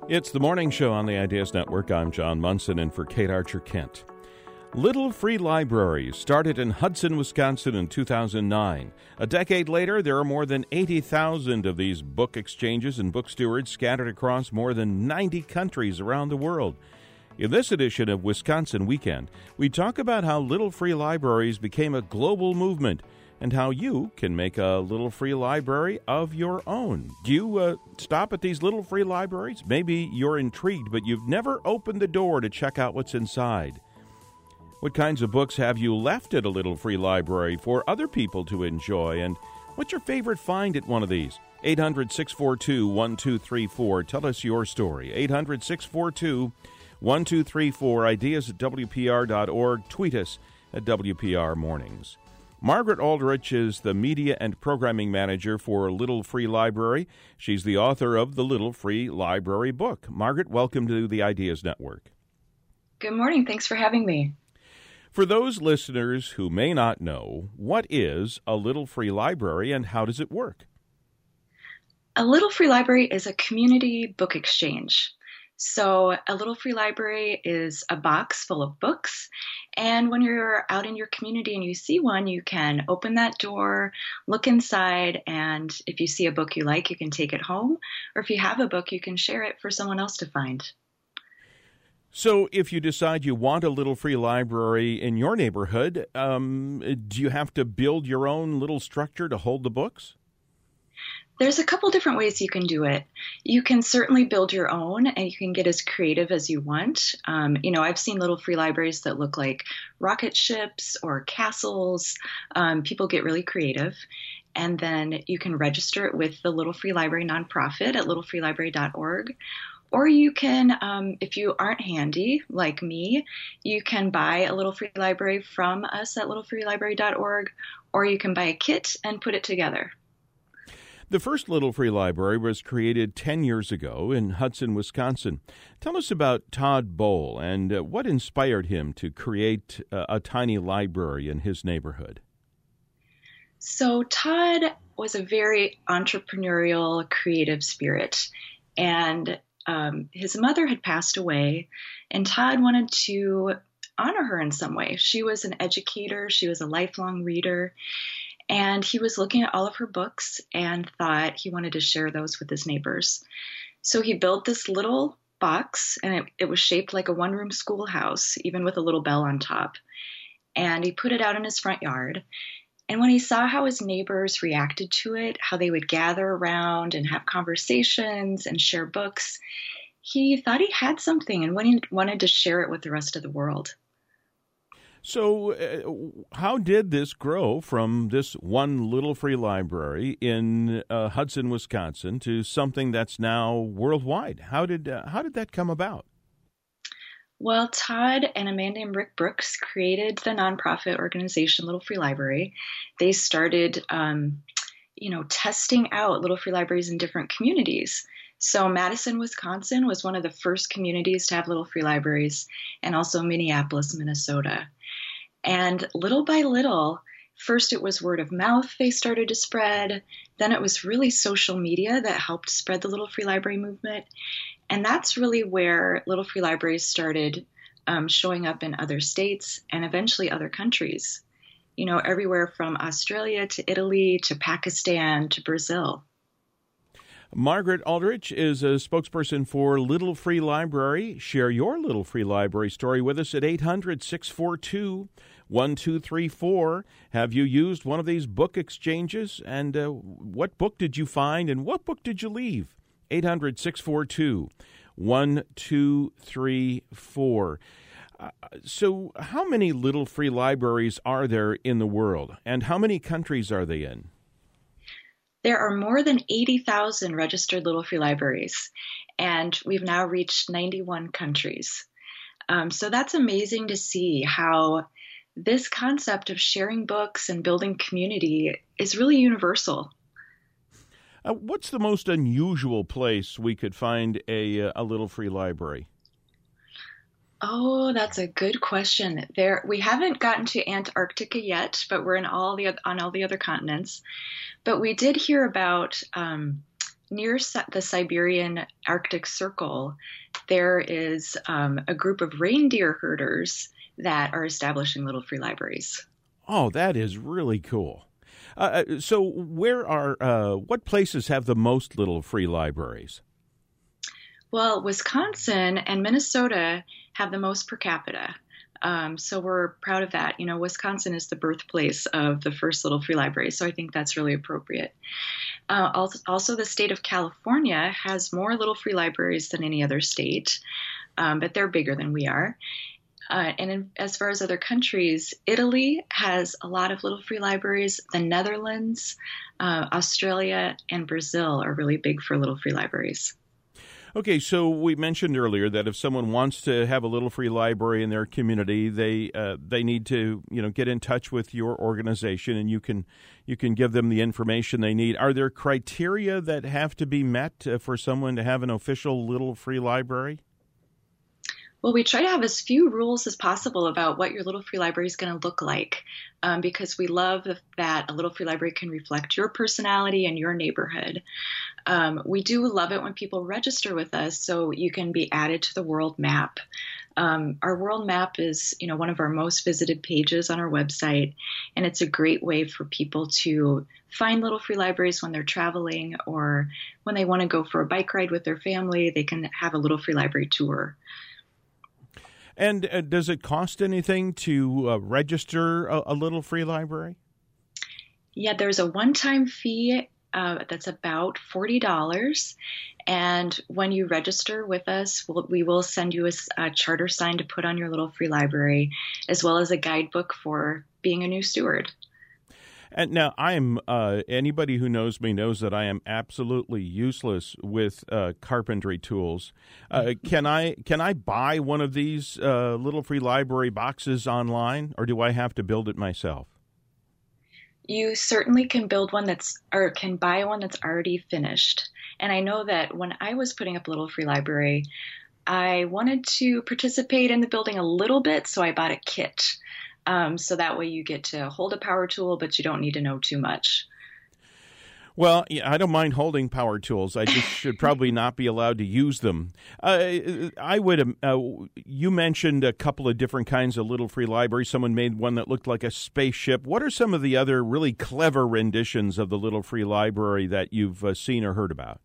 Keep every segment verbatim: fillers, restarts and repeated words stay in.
It's the morning show on the Ideas Network. I'm John Munson, and for Kate Archer-Kent. Little Free Libraries started in Hudson, Wisconsin in two thousand nine. A decade later, there are more than eighty thousand of these book exchanges and book stewards scattered across more than ninety countries around the world. In this edition of Wisconsin Weekend, we talk about how Little Free Libraries became a global movement and how you can make a little free library of your own. Do you uh, stop at these little free libraries? Maybe you're intrigued, but you've never opened the door to check out what's inside. What kinds of books have you left at a little free library for other people to enjoy? And what's your favorite find at one of these? eight hundred, six four two, one two three four. Tell us your story. eight hundred, six four two, one two three four. Ideas at W P R dot org. Tweet us at W P R Mornings. Margaret Aldrich is the Media and Programming Manager for Little Free Library. She's the author of the Little Free Library book. Margaret, welcome to the Ideas Network. Good morning. Thanks for having me. For those listeners who may not know, what is a Little Free Library and how does it work? A Little Free Library is a community book exchange. So a Little Free Library is a box full of books, and when you're out in your community and you see one, you can open that door, look inside, and if you see a book you like, you can take it home, or if you have a book, you can share it for someone else to find. So if you decide you want a Little Free Library in your neighborhood, um, do you have to build your own little structure to hold the books? There's a couple different ways you can do it. You can certainly build your own, and you can get as creative as you want. Um, you know, I've seen little free libraries that look like rocket ships or castles. Um, people get really creative. And then you can register it with the Little Free Library nonprofit at little free library dot org. Or you can, um, if you aren't handy, like me, you can buy a Little Free Library from us at little free library dot org, or you can buy a kit and put it together. The first Little Free Library was created ten years ago in Hudson, Wisconsin. Tell us about Todd Bowl and uh, what inspired him to create uh, a tiny library in his neighborhood. So Todd was a very entrepreneurial, creative spirit, and um, his mother had passed away, and Todd wanted to honor her in some way. She was an educator. She was a lifelong reader. And he was looking at all of her books and thought he wanted to share those with his neighbors. So he built this little box, and it, it was shaped like a one-room schoolhouse, even with a little bell on top. And he put it out in his front yard. And when he saw how his neighbors reacted to it, how they would gather around and have conversations and share books, he thought he had something and wanted to share it with the rest of the world. So uh, how did this grow from this one Little Free Library in uh, Hudson, Wisconsin, to something that's now worldwide? How did uh, how did that come about? Well, Todd and a man named Rick Brooks created the nonprofit organization Little Free Library. They started, um, you know, testing out Little Free Libraries in different communities. So Madison, Wisconsin was one of the first communities to have Little Free Libraries, and also Minneapolis, Minnesota. And little by little, first it was word of mouth they started to spread. Then it was really social media that helped spread the Little Free Library movement. And that's really where Little Free Libraries started um, showing up in other states and eventually other countries. You know, everywhere from Australia to Italy to Pakistan to Brazil. Margaret Aldrich is a spokesperson for Little Free Library. Share your Little Free Library story with us at eight hundred, six four two, one two three four. Have you used one of these book exchanges? And uh, what book did you find and what book did you leave? eight hundred, six four two, one two three four. Uh, so how many Little Free Libraries are there in the world, and how many countries are they in? There are more than eighty thousand registered Little Free Libraries, and we've now reached ninety-one countries. Um, so that's amazing to see how this concept of sharing books and building community is really universal. Uh, what's the most unusual place we could find a, a Little Free Library? Oh, that's a good question. There, we haven't gotten to Antarctica yet, but we're in all the on all the other continents. But we did hear about um, near the Siberian Arctic Circle, there is um, a group of reindeer herders that are establishing little free libraries. Oh, that is really cool. Uh, so where are, uh, what places have the most little free libraries? Well, Wisconsin and Minnesota have the most per capita. Um, so we're proud of that. You know, Wisconsin is the birthplace of the first little free library, so I think that's really appropriate. Uh, also, also, the state of California has more little free libraries than any other state, um, but they're bigger than we are. Uh, and in, as far as other countries, Italy has a lot of little free libraries. The Netherlands, uh, Australia, and Brazil are really big for little free libraries. Okay, so we mentioned earlier that if someone wants to have a little free library in their community, they uh, they need to you know get in touch with your organization, and you can you can give them the information they need. Are there criteria that have to be met uh, for someone to have an official little free library? Well, we try to have as few rules as possible about what your little free library is going to look like, um, because we love that a little free library can reflect your personality and your neighborhood. Um, we do love it when people register with us so you can be added to the world map. Um, our world map is, you know, one of our most visited pages on our website, and it's a great way for people to find little free libraries when they're traveling or when they want to go for a bike ride with their family. They can have a little free library tour. And uh, does it cost anything to uh, register a, a little free library? Yeah, there's a one-time fee uh, that's about forty dollars. And when you register with us, we'll, we will send you a, a charter sign to put on your little free library, as well as a guidebook for being a new steward. And now, I am uh, anybody who knows me knows that I am absolutely useless with uh, carpentry tools. Uh, can I can I buy one of these uh, little free library boxes online, or do I have to build it myself? You certainly can build one that's or can buy one that's already finished. And I know that when I was putting up Little Free Library, I wanted to participate in the building a little bit, so I bought a kit. Um, so that way you get to hold a power tool, but you don't need to know too much. Well, yeah, I don't mind holding power tools. I just should probably not be allowed to use them. Uh, I would. Uh, you mentioned a couple of different kinds of little free libraries. Someone made one that looked like a spaceship. What are some of the other really clever renditions of the little free library that you've uh, seen or heard about?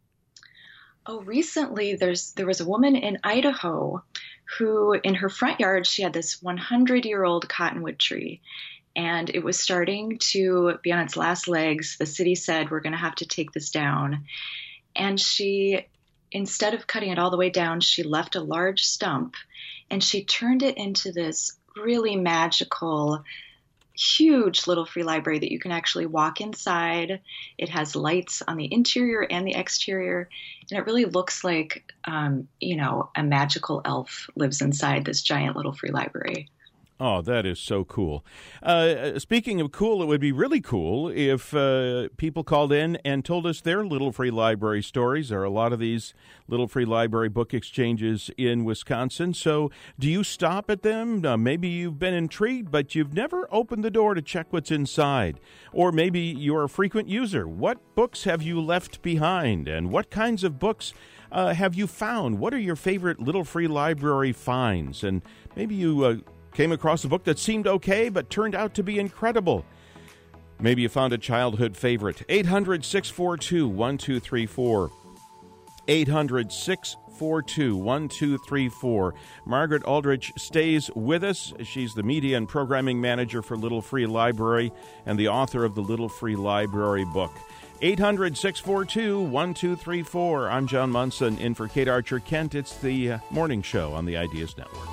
Oh, recently there's there was a woman in Idaho who, in her front yard, she had this hundred-year-old cottonwood tree. And it was starting to be on its last legs. The city said, we're going to have to take this down. And she, instead of cutting it all the way down, she left a large stump and she turned it into this really magical, huge little free library that you can actually walk inside. It has lights on the interior and the exterior. And it really looks like, um, you know, a magical elf lives inside this giant little free library. Oh, that is so cool. Uh, speaking of cool, it would be really cool if uh, people called in and told us their little free library stories. There are a lot of these little free library book exchanges in Wisconsin. So do you stop at them? Uh, maybe you've been intrigued, but you've never opened the door to check what's inside. Or maybe you're a frequent user. What books have you left behind? And what kinds of books uh, have you found? What are your favorite little free library finds? And maybe you... Uh, came across a book that seemed okay but turned out to be incredible. Maybe you found a childhood favorite. eight hundred, six four two, one two three four. eight hundred, six four two, one two three four. Margaret Aldrich stays with us. She's the media and programming manager for Little Free Library and the author of the Little Free Library book. eight hundred, six four two, one two three four. I'm John Munson in for Kate Archer Kent. It's the uh, morning show on the Ideas Network.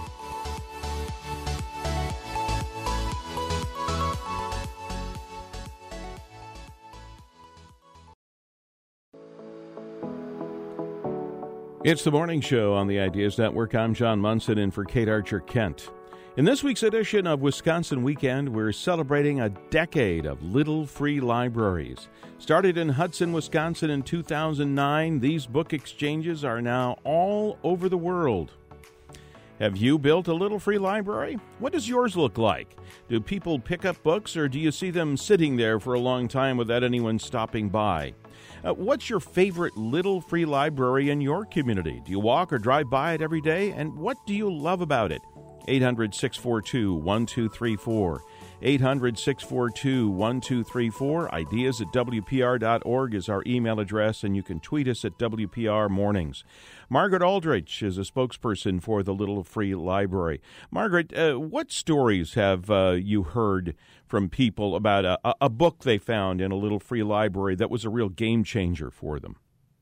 It's the morning show on the Ideas Network. I'm John Munson in for Kate Archer Kent. In this week's edition of Wisconsin Weekend, we're celebrating a decade of little free libraries. Started in Hudson, Wisconsin in two thousand nine, these book exchanges are now all over the world. Have you built a little free library? What does yours look like? Do people pick up books, or do you see them sitting there for a long time without anyone stopping by? Uh, what's your favorite little free library in your community? Do you walk or drive by it every day? And what do you love about it? eight hundred, six four two, one two three four. eight hundred, six four two, one two three four. Ideas at W P R dot org is our email address, and you can tweet us at W P R Mornings. Margaret Aldrich is a spokesperson for the Little Free Library. Margaret, uh, what stories have uh, you heard from people about a, a book they found in a Little Free Library that was a real game changer for them?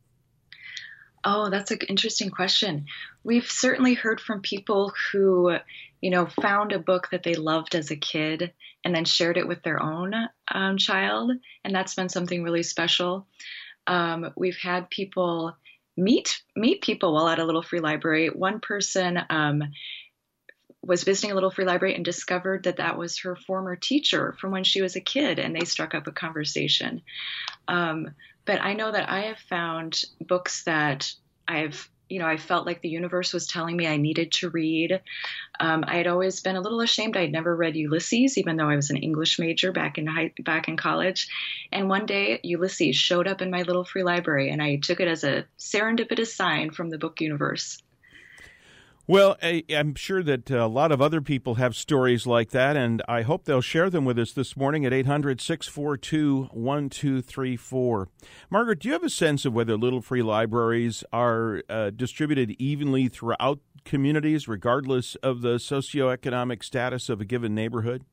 Oh, that's an interesting question. We've certainly heard from people who, you know, found a book that they loved as a kid and then shared it with their own um, child, and that's been something really special. Um, we've had people meet meet people while at a Little Free Library. One person um, was visiting a Little Free Library and discovered that that was her former teacher from when she was a kid, and they struck up a conversation. Um, But I know that I have found books that I've, you know, I felt like the universe was telling me I needed to read. Um, I had always been a little ashamed. I had never read Ulysses, even though I was an English major back in high, back in college. And one day Ulysses showed up in my Little Free Library, and I took it as a serendipitous sign from the book universe. Well, I, I'm sure that a lot of other people have stories like that, and I hope they'll share them with us this morning at eight hundred, six four two, one two three four. Margaret, do you have a sense of whether Little Free Libraries are uh, distributed evenly throughout communities, regardless of the socioeconomic status of a given neighborhood?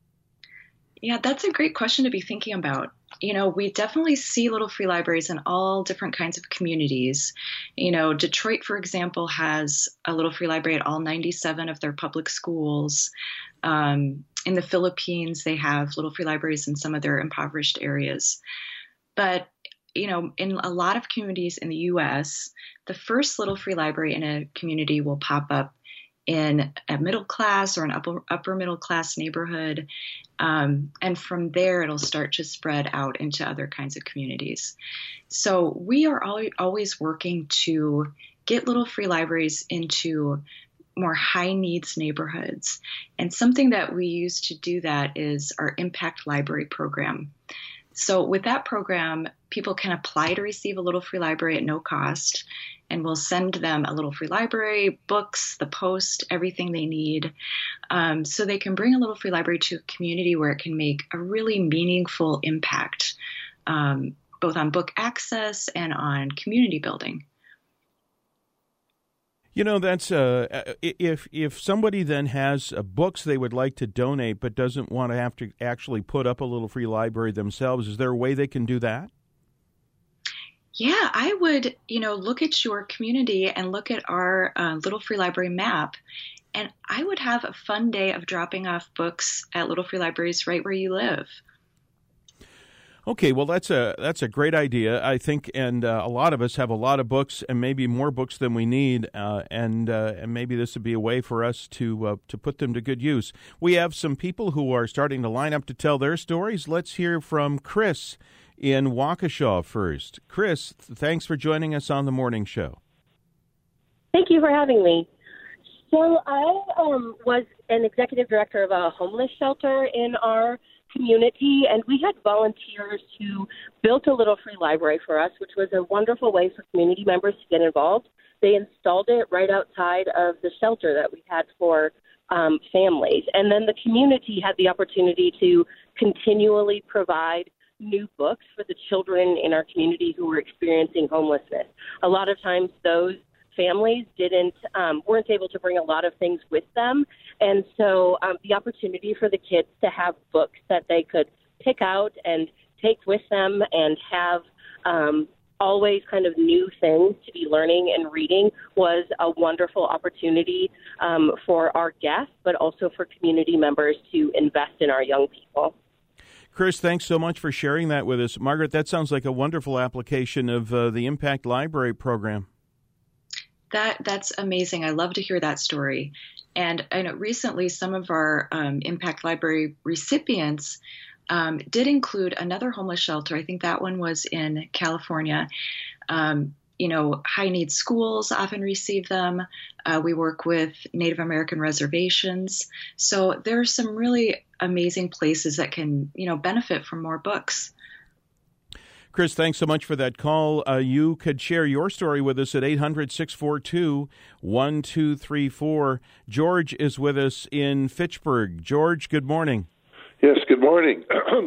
Yeah, that's a great question to be thinking about. You know, we definitely see Little Free Libraries in all different kinds of communities. You know, Detroit, for example, has a Little Free Library at all ninety-seven of their public schools. Um, in the Philippines, they have Little Free Libraries in some of their impoverished areas. But, you know, in a lot of communities in the U S, the first Little Free Library in a community will pop up in a middle class or an upper, upper middle class neighborhood. Um, and from there, it'll start to spread out into other kinds of communities. So we are al- always working to get Little Free Libraries into more high needs neighborhoods. And something that we use to do that is our Impact Library program. So with that program, people can apply to receive a Little Free Library at no cost, and we'll send them a Little Free Library, books, the post, everything they need, um, so they can bring a Little Free Library to a community where it can make a really meaningful impact, um, both on book access and on community building. You know, that's uh, if if somebody then has uh, books they would like to donate but doesn't want to have to actually put up a Little Free Library themselves, is there a way they can do that? Yeah, I would, you know, look at your community and look at our uh, Little Free Library map, and I would have a fun day of dropping off books at Little Free Libraries right where you live. Okay, well, that's a that's a great idea, I think, and uh, a lot of us have a lot of books, and maybe more books than we need, uh, and uh, and maybe this would be a way for us to uh, to put them to good use. We have some people who are starting to line up to tell their stories. Let's hear from Chris in Waukesha first. Chris, thanks for joining us on the morning show. Thank you for having me. So I um, was an executive director of a homeless shelter in our community, and we had volunteers who built a Little Free Library for us, which was a wonderful way for community members to get involved. They installed it right outside of the shelter that we had for um, families. And then the community had the opportunity to continually provide new books for the children in our community who were experiencing homelessness. A lot of times those families didn't um, weren't able to bring a lot of things with them, and so um, the opportunity for the kids to have books that they could pick out and take with them and have um, always kind of new things to be learning and reading was a wonderful opportunity um, for our guests, but also for community members to invest in our young people. Chris, thanks so much for sharing that with us. Margaret, that sounds like a wonderful application of uh, the Impact Library program. That that's amazing. I love to hear that story. And I know recently some of our um, Impact Library recipients um, did include another homeless shelter. I think that one was in California. Um, you know, high need schools often receive them. Uh, we work with Native American reservations. So there are some really amazing places that can, you know, benefit from more books. Chris, thanks so much for that call. Uh, you could share your story with us at eight hundred, six four two, one two three four. George is with us in Fitchburg. George, good morning. Yes, good morning.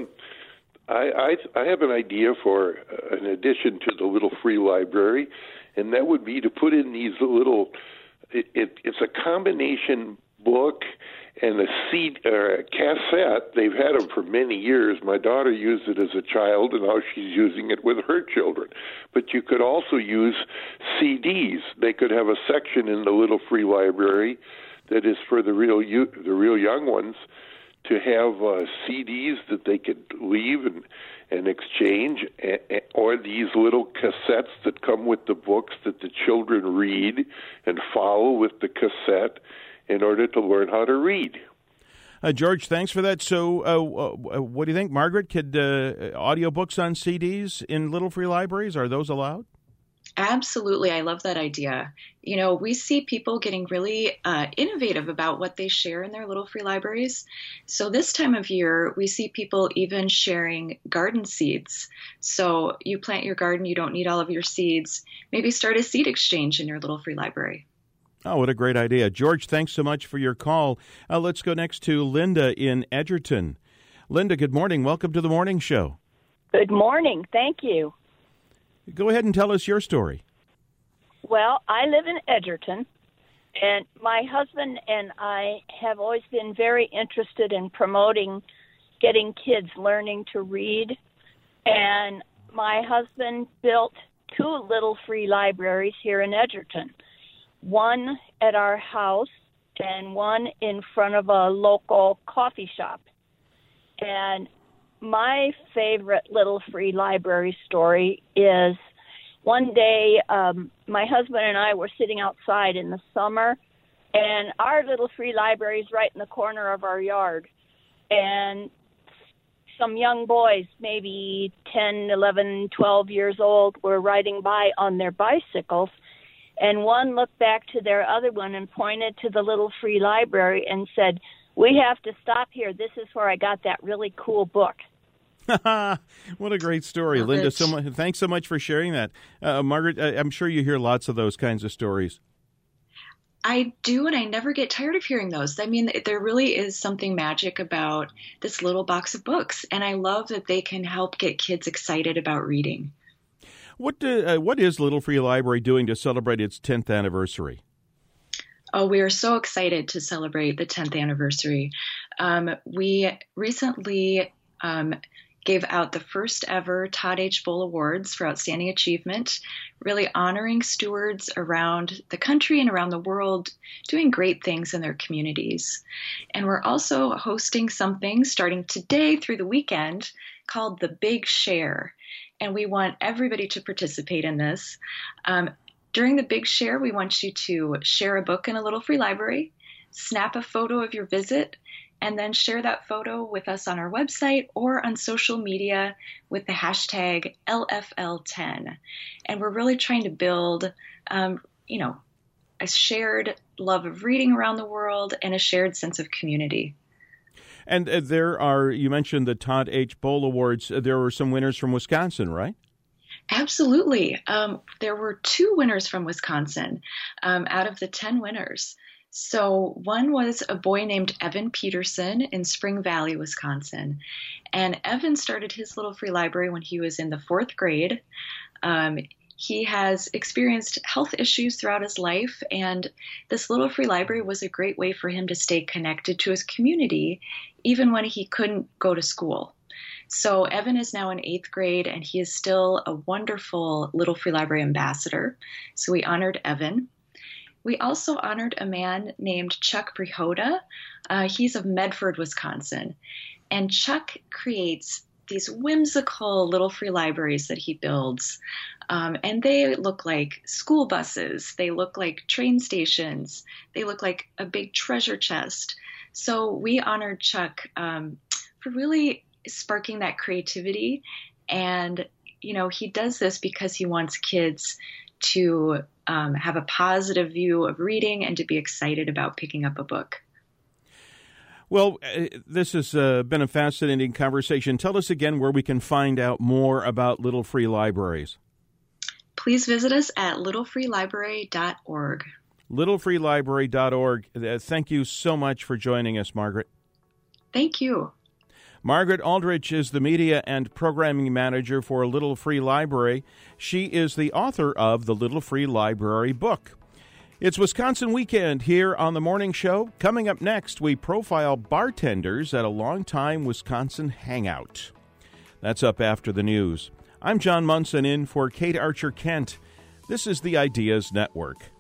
I, I I have an idea for an addition to the Little Free Library, and that would be to put in these little, it, it, it's a combination book and a C D, or a cassette. They've had them for many years. My daughter used it as a child, and now she's using it with her children. But you could also use C Ds. They could have a section in the Little Free Library that is for the real the real young ones, to have uh, C Ds that they could leave and, and exchange, or these little cassettes that come with the books that the children read and follow with the cassette in order to learn how to read. Uh, George, thanks for that. So uh, uh, what do you think, Margaret? Could uh, audiobooks on C Ds in Little Free Libraries, are those allowed? Absolutely. I love that idea. You know, we see people getting really uh, innovative about what they share in their Little Free Libraries. So this time of year, we see people even sharing garden seeds. So you plant your garden, you don't need all of your seeds. Maybe start a seed exchange in your Little Free Library. Oh, what a great idea. George, thanks so much for your call. Uh, let's go next to Linda in Edgerton. Linda, good morning. Welcome to the morning show. Good morning. Thank you. Go ahead and tell us your story. Well, I live in Edgerton, and my husband and I have always been very interested in promoting getting kids learning to read. And my husband built two Little Free Libraries here in Edgerton, one at our house and one in front of a local coffee shop. And my favorite Little Free Library story is one day um, my husband and I were sitting outside in the summer, and our Little Free Library is right in the corner of our yard. And some young boys, maybe ten, eleven, twelve years old, were riding by on their bicycles, and one looked back to their other one and pointed to the Little Free Library and said, "We have to stop here. This is where I got that really cool book." What a great story, Love Linda. it. So much, thanks so much for sharing that. Uh, Margaret, I, I'm sure you hear lots of those kinds of stories. I do, and I never get tired of hearing those. I mean, there really is something magic about this little box of books, and I love that they can help get kids excited about reading. What do, uh, what is Little Free Library doing to celebrate its tenth anniversary? Oh, we are so excited to celebrate the tenth anniversary. Um, we recently um, gave out the first ever Todd H. Bull Awards for Outstanding Achievement, really honoring stewards around the country and around the world doing great things in their communities. And we're also hosting something starting today through the weekend called The Big Share. And we want everybody to participate in this. Um, during the Big Share, we want you to share a book in a Little Free Library, snap a photo of your visit, and then share that photo with us on our website or on social media with the hashtag L F L ten. And we're really trying to build, um, you know, a shared love of reading around the world and a shared sense of community. And uh, there are, you mentioned the Todd H. Bull Awards. Uh, there were some winners from Wisconsin, right? Absolutely. Um, there were two winners from Wisconsin um, out of the ten winners. So one was a boy named Evan Peterson in Spring Valley, Wisconsin. And Evan started his Little Free Library when he was in the fourth grade. Um, he has experienced health issues throughout his life, and this Little Free Library was a great way for him to stay connected to his community, even when he couldn't go to school. So Evan is now in eighth grade, and he is still a wonderful Little Free Library ambassador. So we honored Evan. We also honored a man named Chuck Prihoda. Uh, he's of Medford, Wisconsin. And Chuck creates these whimsical Little Free Libraries that he builds. Um, and they look like school buses. They look like train stations. They look like a big treasure chest. So we honored Chuck um, for really sparking that creativity. And, you know, he does this because he wants kids to um, have a positive view of reading and to be excited about picking up a book. Well, uh, this has uh, been a fascinating conversation. Tell us again where we can find out more about Little Free Libraries. Please visit us at little free library dot org. little free library dot org. Uh, thank you so much for joining us, Margaret. Thank you. Margaret Aldrich is the media and programming manager for Little Free Library. She is the author of the Little Free Library book. It's Wisconsin Weekend here on The Morning Show. Coming up next, we profile bartenders at a longtime Wisconsin hangout. That's up after the news. I'm John Munson in for Kate Archer Kent. This is the Ideas Network.